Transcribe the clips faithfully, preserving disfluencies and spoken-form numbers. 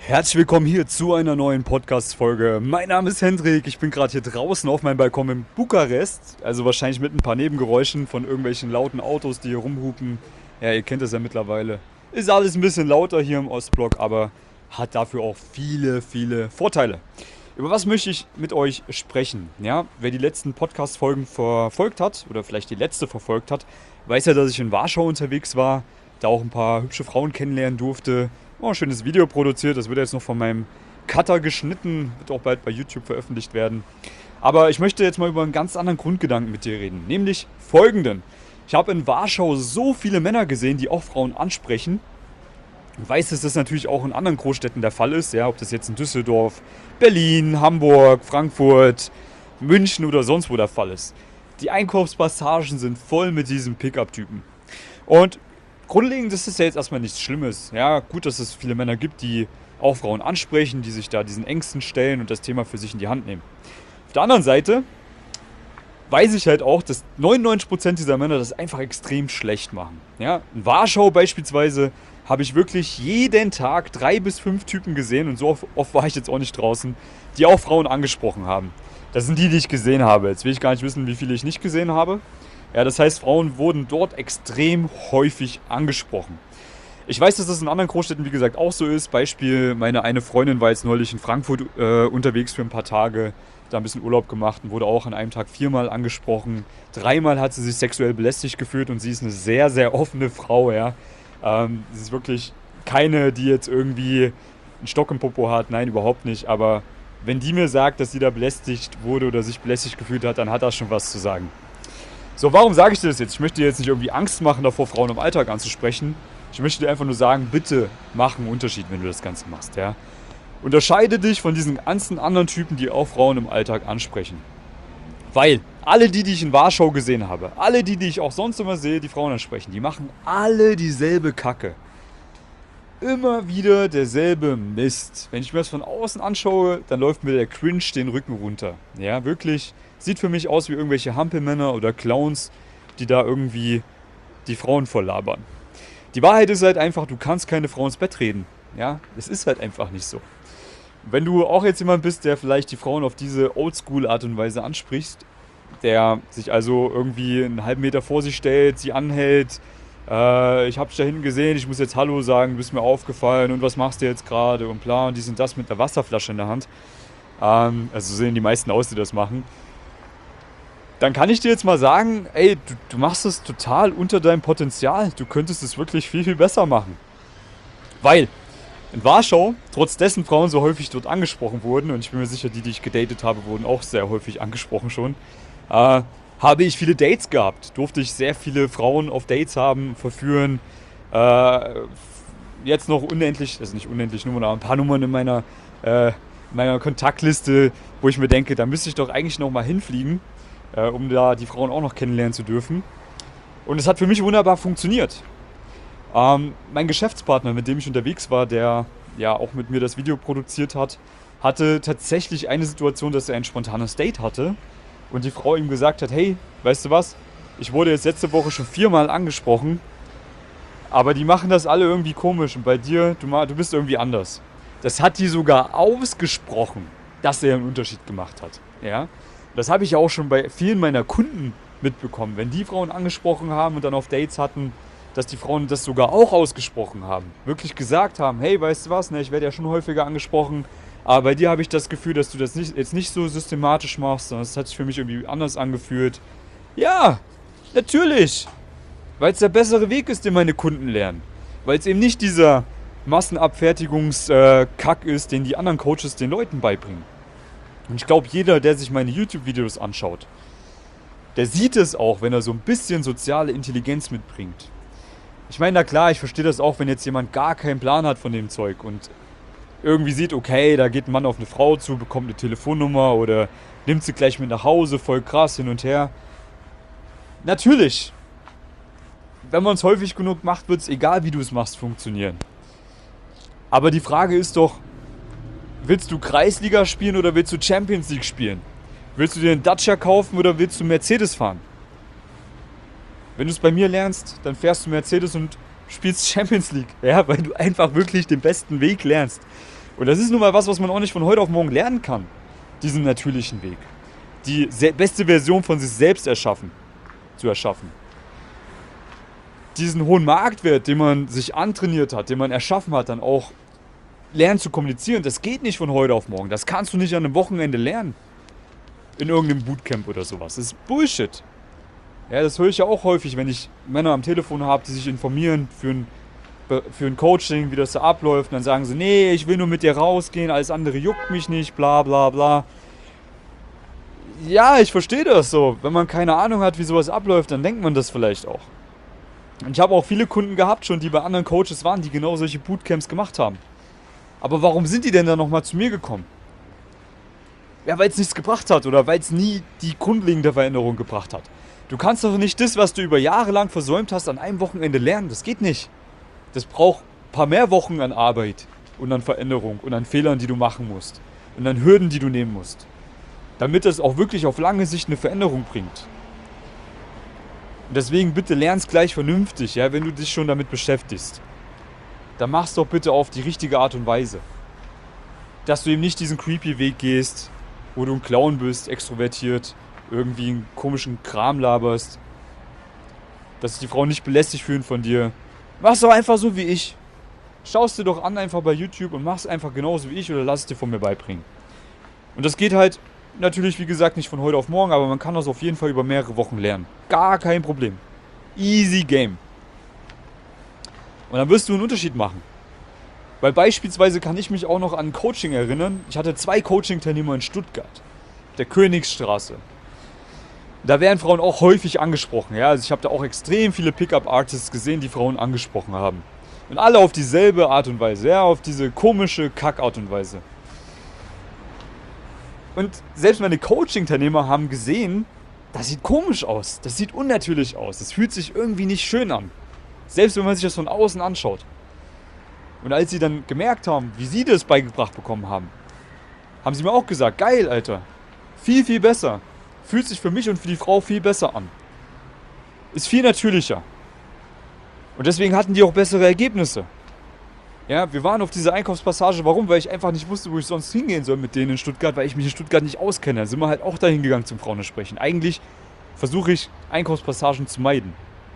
Herzlich willkommen hier zu einer neuen Podcast-Folge. Mein Name ist Hendrik, ich bin gerade hier draußen auf meinem Balkon in Bukarest. Also wahrscheinlich mit ein paar Nebengeräuschen von irgendwelchen lauten Autos, die hier rumhupen. Ja, ihr kennt das ja mittlerweile. Ist alles ein bisschen lauter hier im Ostblock, aber hat dafür auch viele, viele Vorteile. Über was möchte ich mit euch sprechen? Ja, wer die letzten Podcast-Folgen verfolgt hat, oder vielleicht die letzte verfolgt hat, weiß ja, dass ich in Warschau unterwegs war, da auch ein paar hübsche Frauen kennenlernen durfte. Oh, ein schönes Video produziert, das wird jetzt noch von meinem Cutter geschnitten, wird auch bald bei YouTube veröffentlicht werden. Aber ich möchte jetzt mal über einen ganz anderen Grundgedanken mit dir reden, nämlich folgenden. Ich habe in Warschau so viele Männer gesehen, die auch Frauen ansprechen. Ich weiß, dass das natürlich auch in anderen Großstädten der Fall ist, ja, ob das jetzt in Düsseldorf, Berlin, Hamburg, Frankfurt, München oder sonst wo der Fall ist. Die Einkaufspassagen sind voll mit diesen Pickup-Typen. Und grundlegend ist es ja jetzt erstmal nichts Schlimmes. Ja, gut, dass es viele Männer gibt, die auch Frauen ansprechen, die sich da diesen Ängsten stellen und das Thema für sich in die Hand nehmen. Auf der anderen Seite weiß ich halt auch, dass neunundneunzig Prozent dieser Männer das einfach extrem schlecht machen. Ja, in Warschau beispielsweise habe ich wirklich jeden Tag drei bis fünf Typen gesehen, und so oft, oft war ich jetzt auch nicht draußen, die auch Frauen angesprochen haben. Das sind die, die ich gesehen habe. Jetzt will ich gar nicht wissen, wie viele ich nicht gesehen habe. Ja, das heißt, Frauen wurden dort extrem häufig angesprochen. Ich weiß, dass das in anderen Großstädten, wie gesagt, auch so ist. Beispiel, meine eine Freundin war jetzt neulich in Frankfurt äh, unterwegs für ein paar Tage, da ein bisschen Urlaub gemacht und wurde auch an einem Tag viermal angesprochen. Dreimal hat sie sich sexuell belästigt gefühlt, und sie ist eine sehr, sehr offene Frau, ja. Ähm, sie ist wirklich keine, die jetzt irgendwie einen Stock im Popo hat, nein, überhaupt nicht. Aber wenn die mir sagt, dass sie da belästigt wurde oder sich belästigt gefühlt hat, dann hat das schon was zu sagen. So, warum sage ich dir das jetzt? Ich möchte dir jetzt nicht irgendwie Angst machen, davor Frauen im Alltag anzusprechen. Ich möchte dir einfach nur sagen, bitte mach einen Unterschied, wenn du das Ganze machst, ja. Unterscheide dich von diesen ganzen anderen Typen, die auch Frauen im Alltag ansprechen. Weil alle die, die ich in Warschau gesehen habe, alle die, die ich auch sonst immer sehe, die Frauen ansprechen, die machen alle dieselbe Kacke. Immer wieder derselbe Mist. Wenn ich mir das von außen anschaue, dann läuft mir der Cringe den Rücken runter. Ja, wirklich. Sieht für mich aus wie irgendwelche Hampelmänner oder Clowns, die da irgendwie die Frauen volllabern. Die Wahrheit ist halt einfach, du kannst keine Frau ins Bett reden. Ja, es ist halt einfach nicht so. Wenn du auch jetzt jemand bist, der vielleicht die Frauen auf diese Oldschool-Art und Weise ansprichst, der sich also irgendwie einen halben Meter vor sie stellt, sie anhält, äh, ich hab dich da hinten gesehen, ich muss jetzt Hallo sagen, du bist mir aufgefallen und was machst du jetzt gerade und bla, und die sind das mit einer Wasserflasche in der Hand. Ähm, also sehen die meisten aus, die das machen. Dann kann ich dir jetzt mal sagen, ey, du, du machst es total unter deinem Potenzial. Du könntest es wirklich viel, viel besser machen. Weil in Warschau, trotz dessen Frauen so häufig dort angesprochen wurden, und ich bin mir sicher, die, die ich gedatet habe, wurden auch sehr häufig angesprochen schon, äh, habe ich viele Dates gehabt. Durfte ich sehr viele Frauen auf Dates haben, verführen. Äh, jetzt noch unendlich, also nicht unendlich Nummern, aber ein paar Nummern in meiner, äh, in meiner Kontaktliste, wo ich mir denke, da müsste ich doch eigentlich noch mal hinfliegen, Äh, um da die Frauen auch noch kennenlernen zu dürfen. Und es hat für mich wunderbar funktioniert. Ähm, mein Geschäftspartner, mit dem ich unterwegs war, der ja auch mit mir das Video produziert hat, hatte tatsächlich eine Situation, dass er ein spontanes Date hatte und die Frau ihm gesagt hat, hey, weißt du was, ich wurde jetzt letzte Woche schon viermal angesprochen, aber die machen das alle irgendwie komisch, und bei dir, du, du bist irgendwie anders. Das hat die sogar ausgesprochen, dass er einen Unterschied gemacht hat. Ja? Das habe ich ja auch schon bei vielen meiner Kunden mitbekommen. Wenn die Frauen angesprochen haben und dann auf Dates hatten, dass die Frauen das sogar auch ausgesprochen haben. Wirklich gesagt haben, hey, weißt du was, ne, ich werde ja schon häufiger angesprochen, aber bei dir habe ich das Gefühl, dass du das nicht, jetzt nicht so systematisch machst, sondern es hat sich für mich irgendwie anders angefühlt. Ja, natürlich. Weil es der bessere Weg ist, den meine Kunden lernen. Weil es eben nicht dieser Massenabfertigungskack ist, den die anderen Coaches den Leuten beibringen. Und ich glaube, jeder, der sich meine YouTube-Videos anschaut, der sieht es auch, wenn er so ein bisschen soziale Intelligenz mitbringt. Ich meine, na klar, ich verstehe das auch, wenn jetzt jemand gar keinen Plan hat von dem Zeug und irgendwie sieht, okay, da geht ein Mann auf eine Frau zu, bekommt eine Telefonnummer oder nimmt sie gleich mit nach Hause, voll krass, hin und her. Natürlich, wenn man es häufig genug macht, wird es, egal wie du es machst, funktionieren. Aber die Frage ist doch, willst du Kreisliga spielen oder willst du Champions League spielen? Willst du dir einen Dacia kaufen oder willst du Mercedes fahren? Wenn du es bei mir lernst, dann fährst du Mercedes und spielst Champions League. Ja, weil du einfach wirklich den besten Weg lernst. Und das ist nun mal was, was man auch nicht von heute auf morgen lernen kann. Diesen natürlichen Weg. Die beste Version von sich selbst erschaffen. Zu erschaffen. Diesen hohen Marktwert, den man sich antrainiert hat, den man erschaffen hat, dann auch lernen zu kommunizieren. Das geht nicht von heute auf morgen. Das kannst du nicht an einem Wochenende lernen. In irgendeinem Bootcamp oder sowas. Das ist Bullshit. Ja, das höre ich ja auch häufig, wenn ich Männer am Telefon habe, die sich informieren für ein, für ein Coaching, wie das da abläuft. Und dann sagen sie, nee, ich will nur mit dir rausgehen, alles andere juckt mich nicht, bla bla bla. Ja, ich verstehe das so. Wenn man keine Ahnung hat, wie sowas abläuft, dann denkt man das vielleicht auch. Und ich habe auch viele Kunden gehabt schon, die bei anderen Coaches waren, die genau solche Bootcamps gemacht haben. Aber warum sind die denn dann nochmal zu mir gekommen? Ja, weil es nichts gebracht hat oder weil es nie die grundlegende Veränderung gebracht hat. Du kannst doch nicht das, was du über Jahre lang versäumt hast, an einem Wochenende lernen. Das geht nicht. Das braucht ein paar mehr Wochen an Arbeit und an Veränderung und an Fehlern, die du machen musst und an Hürden, die du nehmen musst. Damit das auch wirklich auf lange Sicht eine Veränderung bringt. Und deswegen bitte lern's gleich vernünftig, ja, wenn du dich schon damit beschäftigst. Dann mach's doch bitte auf die richtige Art und Weise. Dass du eben nicht diesen creepy Weg gehst, wo du ein Clown bist, extrovertiert, irgendwie einen komischen Kram laberst, dass sich die Frauen nicht belästigt fühlen von dir. Mach's doch einfach so wie ich. Schau's dir doch an einfach bei YouTube und mach's einfach genauso wie ich oder lass es dir von mir beibringen. Und das geht halt natürlich, wie gesagt, nicht von heute auf morgen, aber man kann das auf jeden Fall über mehrere Wochen lernen. Gar kein Problem. Easy game. Und dann wirst du einen Unterschied machen. Weil beispielsweise kann ich mich auch noch an Coaching erinnern. Ich hatte zwei Coaching-Teilnehmer in Stuttgart. Der Königsstraße. Da werden Frauen auch häufig angesprochen. Ja? Also ich habe da auch extrem viele Pickup-Artists gesehen, die Frauen angesprochen haben. Und alle auf dieselbe Art und Weise. Ja? Auf diese komische Kack-Art und Weise. Und selbst meine Coaching-Teilnehmer haben gesehen, das sieht komisch aus. Das sieht unnatürlich aus. Das fühlt sich irgendwie nicht schön an. Selbst wenn man sich das von außen anschaut. Und als sie dann gemerkt haben, wie sie das beigebracht bekommen haben, haben sie mir auch gesagt, geil, Alter. Viel, viel besser. Fühlt sich für mich und für die Frau viel besser an. Ist viel natürlicher. Und deswegen hatten die auch bessere Ergebnisse. Ja, wir waren auf dieser Einkaufspassage. Warum? Weil ich einfach nicht wusste, wo ich sonst hingehen soll mit denen in Stuttgart, weil ich mich in Stuttgart nicht auskenne. Da sind wir halt auch dahin gegangen zum Frauensprechen. Eigentlich versuche ich, Einkaufspassagen zu meiden.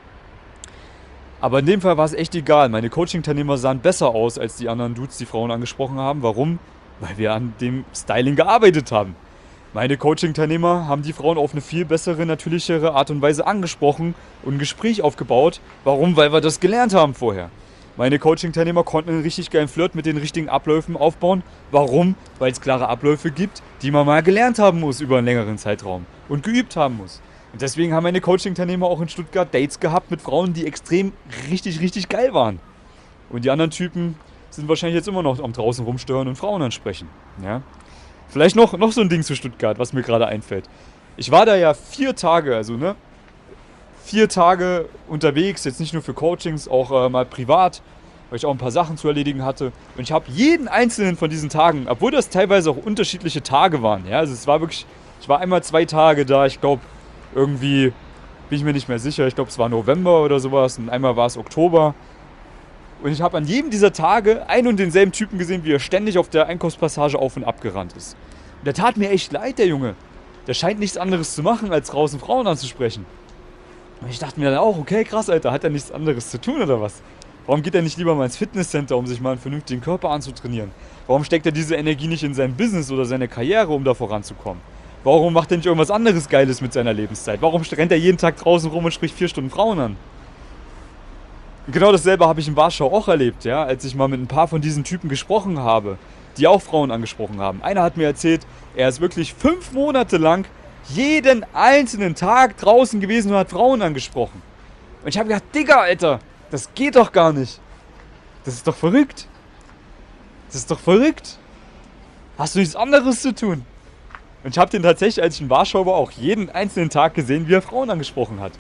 Aber in dem Fall war es echt egal. Meine Coaching-Teilnehmer sahen besser aus als die anderen Dudes, die Frauen angesprochen haben. Warum? Weil wir an dem Styling gearbeitet haben. Meine Coaching-Teilnehmer haben die Frauen auf eine viel bessere, natürlichere Art und Weise angesprochen und ein Gespräch aufgebaut. Warum? Weil wir das gelernt haben vorher. Meine Coaching-Teilnehmer konnten einen richtig geilen Flirt mit den richtigen Abläufen aufbauen. Warum? Weil es klare Abläufe gibt, die man mal gelernt haben muss über einen längeren Zeitraum und geübt haben muss. Und deswegen haben meine Coaching-Teilnehmer auch in Stuttgart Dates gehabt mit Frauen, die extrem richtig, richtig geil waren. Und die anderen Typen sind wahrscheinlich jetzt immer noch am draußen rumstören und Frauen ansprechen. Ja? Vielleicht noch, noch so ein Ding zu Stuttgart, was mir gerade einfällt. Ich war da ja vier Tage, also ne, vier Tage unterwegs, jetzt nicht nur für Coachings, auch äh, mal privat, weil ich auch ein paar Sachen zu erledigen hatte. Und ich habe jeden einzelnen von diesen Tagen, obwohl das teilweise auch unterschiedliche Tage waren, ja, also es war wirklich, ich war einmal zwei Tage da, ich glaube, irgendwie bin ich mir nicht mehr sicher, ich glaube es war November oder sowas und einmal war es Oktober. Und ich habe an jedem dieser Tage einen und denselben Typen gesehen, wie er ständig auf der Einkaufspassage auf und ab gerannt ist. Und der tat mir echt leid, der Junge. Der scheint nichts anderes zu machen, als draußen Frauen anzusprechen. Und ich dachte mir dann auch, okay, krass, Alter, hat er nichts anderes zu tun oder was? Warum geht er nicht lieber mal ins Fitnesscenter, um sich mal einen vernünftigen Körper anzutrainieren? Warum steckt er diese Energie nicht in sein Business oder seine Karriere, um da voranzukommen? Warum macht er nicht irgendwas anderes Geiles mit seiner Lebenszeit? Warum rennt er jeden Tag draußen rum und spricht vier Stunden Frauen an? Und genau dasselbe habe ich in Warschau auch erlebt, ja, als ich mal mit ein paar von diesen Typen gesprochen habe, die auch Frauen angesprochen haben. Einer hat mir erzählt, er ist wirklich fünf Monate lang jeden einzelnen Tag draußen gewesen und hat Frauen angesprochen. Und ich habe gedacht, Digga, Alter, das geht doch gar nicht. Das ist doch verrückt. Das ist doch verrückt. Hast du nichts anderes zu tun? Und ich habe den tatsächlich, als ich in Warschau war, auch jeden einzelnen Tag gesehen, wie er Frauen angesprochen hat.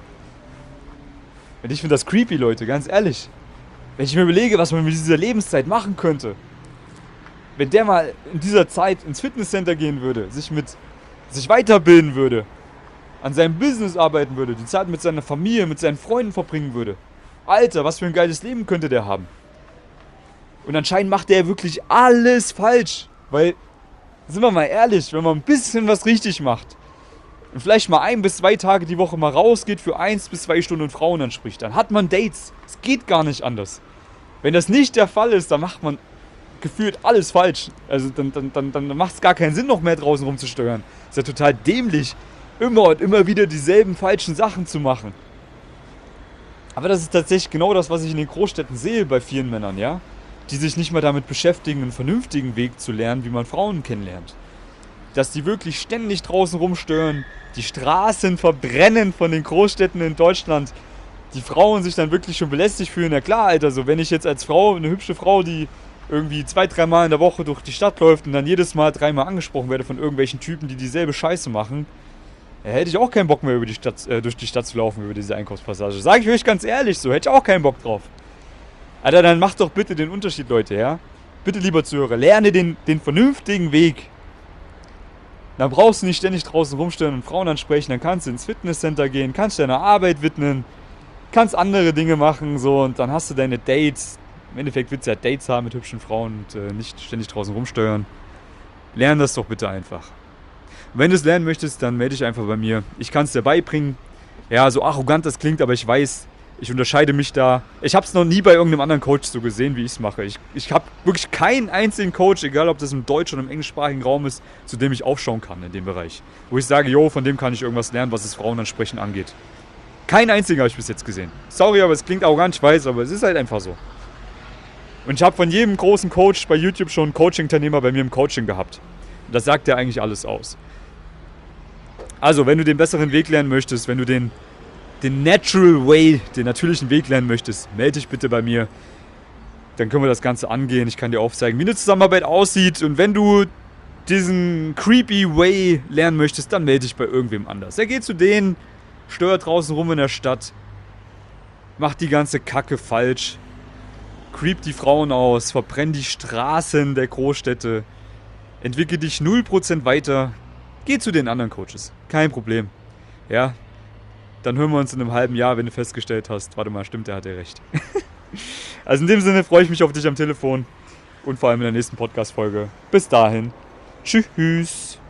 Und ich finde das creepy, Leute, ganz ehrlich. Wenn ich mir überlege, was man mit dieser Lebenszeit machen könnte. Wenn der mal in dieser Zeit ins Fitnesscenter gehen würde, sich mit sich weiterbilden würde, an seinem Business arbeiten würde, die Zeit mit seiner Familie, mit seinen Freunden verbringen würde. Alter, was für ein geiles Leben könnte der haben. Und anscheinend macht der wirklich alles falsch. Weil, sind wir mal ehrlich, wenn man ein bisschen was richtig macht und vielleicht mal ein bis zwei Tage die Woche mal rausgeht für eins bis zwei Stunden Frauen anspricht, dann hat man Dates. Es geht gar nicht anders. Wenn das nicht der Fall ist, dann macht man gefühlt alles falsch. Also dann, dann, dann, dann macht es gar keinen Sinn, noch mehr draußen rumzusteuern. Ist ja total dämlich, immer und immer wieder dieselben falschen Sachen zu machen. Aber das ist tatsächlich genau das, was ich in den Großstädten sehe bei vielen Männern, ja? Die sich nicht mal damit beschäftigen, einen vernünftigen Weg zu lernen, wie man Frauen kennenlernt. Dass die wirklich ständig draußen rumstören, die Straßen verbrennen von den Großstädten in Deutschland, die Frauen sich dann wirklich schon belästigt fühlen. Na klar, Alter, so wenn ich jetzt als Frau, eine hübsche Frau, die irgendwie zwei, dreimal in der Woche durch die Stadt läuft und dann jedes Mal dreimal angesprochen werde von irgendwelchen Typen, die dieselbe Scheiße machen, ja, hätte ich auch keinen Bock mehr über die Stadt, äh, durch die Stadt zu laufen, über diese Einkaufspassage. Sag ich euch ganz ehrlich, so hätte ich auch keinen Bock drauf. Alter, dann macht doch bitte den Unterschied, Leute, ja? Bitte, lieber Zuhörer, lerne den, den vernünftigen Weg. Dann brauchst du nicht ständig draußen rumstellen und Frauen ansprechen, dann kannst du ins Fitnesscenter gehen, kannst deiner Arbeit widmen, kannst andere Dinge machen, so, und dann hast du deine Dates. Im Endeffekt willst du ja Dates haben mit hübschen Frauen und äh, nicht ständig draußen rumsteuern. Lern das doch bitte einfach. Und wenn du es lernen möchtest, dann melde dich einfach bei mir. Ich kann es dir beibringen. Ja, so arrogant das klingt, aber ich weiß, ich unterscheide mich da. Ich habe es noch nie bei irgendeinem anderen Coach so gesehen, wie ich es mache. Ich, ich habe wirklich keinen einzigen Coach, egal ob das im deutsch- oder im englischsprachigen Raum ist, zu dem ich aufschauen kann in dem Bereich. Wo ich sage, jo, von dem kann ich irgendwas lernen, was das Frauenansprechen angeht. Keinen einzigen habe ich bis jetzt gesehen. Sorry, aber es klingt arrogant, ich weiß, aber es ist halt einfach so. Und ich habe von jedem großen Coach bei YouTube schon einen Coaching-Teilnehmer bei mir im Coaching gehabt. Und das sagt ja eigentlich alles aus. Also, wenn du den besseren Weg lernen möchtest, wenn du den den Natural Way, den natürlichen Weg lernen möchtest, melde dich bitte bei mir. Dann können wir das Ganze angehen. Ich kann dir aufzeigen, wie eine Zusammenarbeit aussieht. Und wenn du diesen creepy Way lernen möchtest, dann melde dich bei irgendwem anders. Er geht zu denen, steuert draußen rum in der Stadt, macht die ganze Kacke falsch, creept die Frauen aus, verbrennt die Straßen der Großstädte, entwickle dich null Prozent weiter, geh zu den anderen Coaches. Kein Problem. Ja, dann hören wir uns in einem halben Jahr, wenn du festgestellt hast, warte mal, stimmt, der hat ja recht. Also in dem Sinne freue ich mich auf dich am Telefon und vor allem in der nächsten Podcast-Folge. Bis dahin. Tschüss.